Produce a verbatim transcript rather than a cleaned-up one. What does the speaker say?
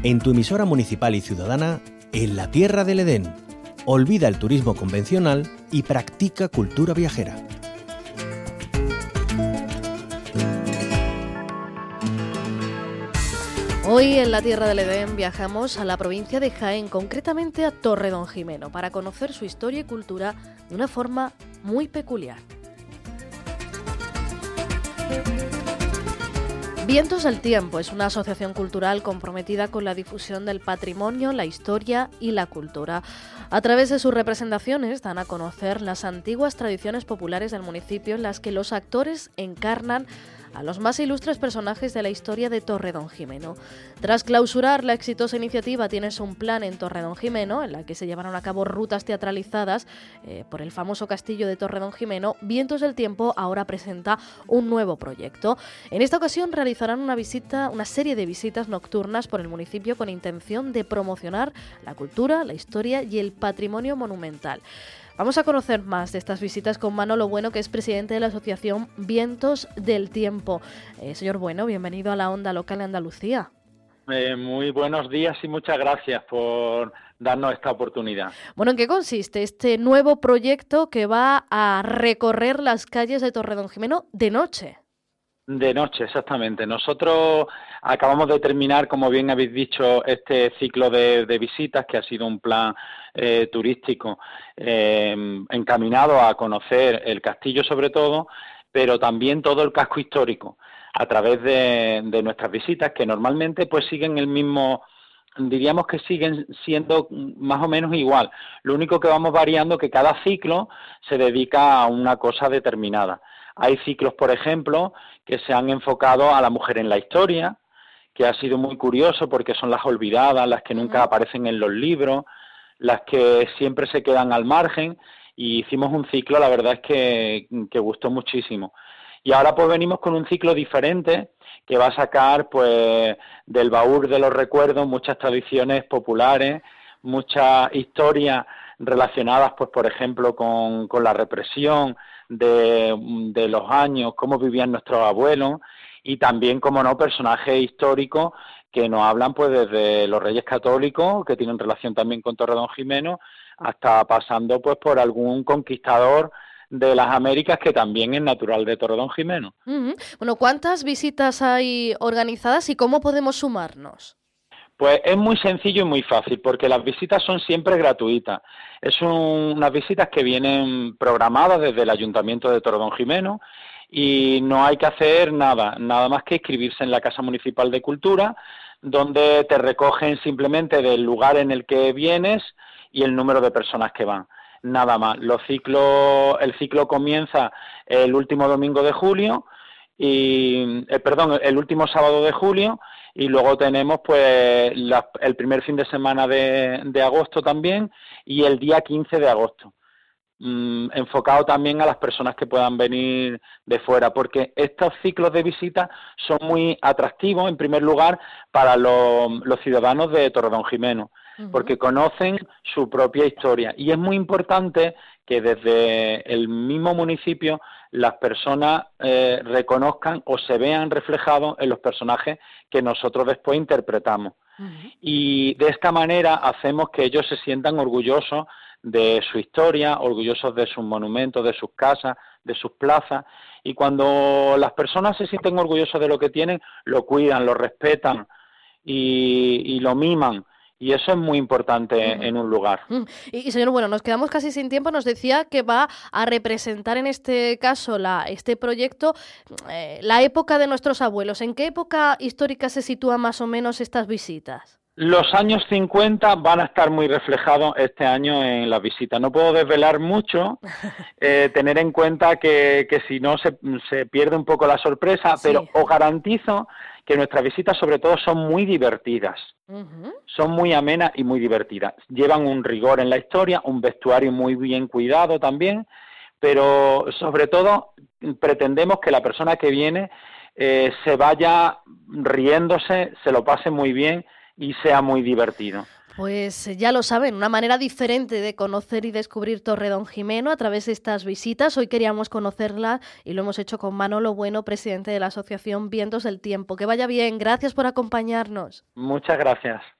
en tu emisora municipal y ciudadana, en la Tierra del Edén. Olvida el turismo convencional y practica cultura viajera. Hoy en la Tierra del Edén viajamos a la provincia de Jaén, concretamente a Torredonjimeno, para conocer su historia y cultura de una forma muy peculiar. Vientos del Tiempo es una asociación cultural comprometida con la difusión del patrimonio, la historia y la cultura. A través de sus representaciones dan a conocer las antiguas tradiciones populares del municipio en las que los actores encarnan a los más ilustres personajes de la historia de Torredonjimeno. Tras clausurar la exitosa iniciativa Tienes un plan en Torredonjimeno, en la que se llevaron a cabo rutas teatralizadas eh, por el famoso castillo de Torredonjimeno, Vientos del Tiempo ahora presenta un nuevo proyecto. En esta ocasión realizarán una visita, una serie de visitas nocturnas por el municipio con intención de promocionar la cultura, la historia y el patrimonio monumental. Vamos a conocer más de estas visitas con Manolo Bueno, que es presidente de la asociación Vientos del Tiempo. Eh, señor Bueno, bienvenido a la Onda Local de Andalucía. Eh, muy buenos días y muchas gracias por darnos esta oportunidad. Bueno, ¿en qué consiste este nuevo proyecto que va a recorrer las calles de Torredonjimeno de noche? De noche, exactamente. Nosotros acabamos de terminar, como bien habéis dicho, este ciclo de, de visitas, que ha sido un plan eh, turístico eh, encaminado a conocer el castillo sobre todo, pero también todo el casco histórico, a través de, de nuestras visitas, que normalmente pues siguen el mismo, diríamos que siguen siendo más o menos igual. Lo único que vamos variando es que cada ciclo se dedica a una cosa determinada. Hay ciclos, por ejemplo, que se han enfocado a la mujer en la historia, que ha sido muy curioso porque son las olvidadas, las que nunca aparecen en los libros, las que siempre se quedan al margen, y hicimos un ciclo, la verdad es que, que gustó muchísimo. Y ahora pues venimos con un ciclo diferente que va a sacar pues del baúl de los recuerdos muchas tradiciones populares, muchas historias relacionadas pues por ejemplo con, con la represión de, de los años, cómo vivían nuestros abuelos, y también, como no, personajes históricos que nos hablan pues desde los Reyes Católicos, que tienen relación también con Torredonjimeno, hasta pasando pues por algún conquistador de las Américas que también es natural de Torredonjimeno. Uh-huh. Bueno, ¿cuántas visitas hay organizadas y cómo podemos sumarnos? Pues es muy sencillo y muy fácil, porque las visitas son siempre gratuitas. Es un, unas visitas que vienen programadas desde el Ayuntamiento de Torredonjimeno y no hay que hacer nada, nada más que inscribirse en la Casa Municipal de Cultura, donde te recogen simplemente del lugar en el que vienes y el número de personas que van. Nada más. Los ciclos, el ciclo comienza el último domingo de julio y eh, perdón, el último sábado de julio, y luego tenemos pues la, el primer fin de semana de, de agosto también, y el día quince de agosto, mm, enfocado también a las personas que puedan venir de fuera, porque estos ciclos de visita son muy atractivos en primer lugar para los, los ciudadanos de Torredonjimeno, uh-huh. porque conocen su propia historia, y es muy importante que desde el mismo municipio las personas eh, reconozcan o se vean reflejados en los personajes que nosotros después interpretamos. Uh-huh. Y de esta manera hacemos que ellos se sientan orgullosos de su historia, orgullosos de sus monumentos, de sus casas, de sus plazas, y cuando las personas se sienten orgullosos de lo que tienen, lo cuidan, lo respetan y, y lo miman. Y eso es muy importante uh-huh. en un lugar. Uh-huh. Y, y señor, bueno, nos quedamos casi sin tiempo. Nos decía que va a representar en este caso la, este proyecto eh, la época de nuestros abuelos. ¿En qué época histórica se sitúan más o menos estas visitas? Los años cincuenta van a estar muy reflejados este año en las visitas. No puedo desvelar mucho, eh, tener en cuenta que, que si no se, se pierde un poco la sorpresa, sí. Pero os garantizo que nuestras visitas sobre todo son muy divertidas, uh-huh. son muy amenas y muy divertidas. Llevan un rigor en la historia, un vestuario muy bien cuidado también, pero sobre todo pretendemos que la persona que viene eh, se vaya riéndose, se lo pase muy bien y sea muy divertido. Pues ya lo saben, una manera diferente de conocer y descubrir Torredonjimeno a través de estas visitas. Hoy queríamos conocerla y lo hemos hecho con Manolo Bueno, presidente de la asociación Vientos del Tiempo. Que vaya bien, gracias por acompañarnos. Muchas gracias.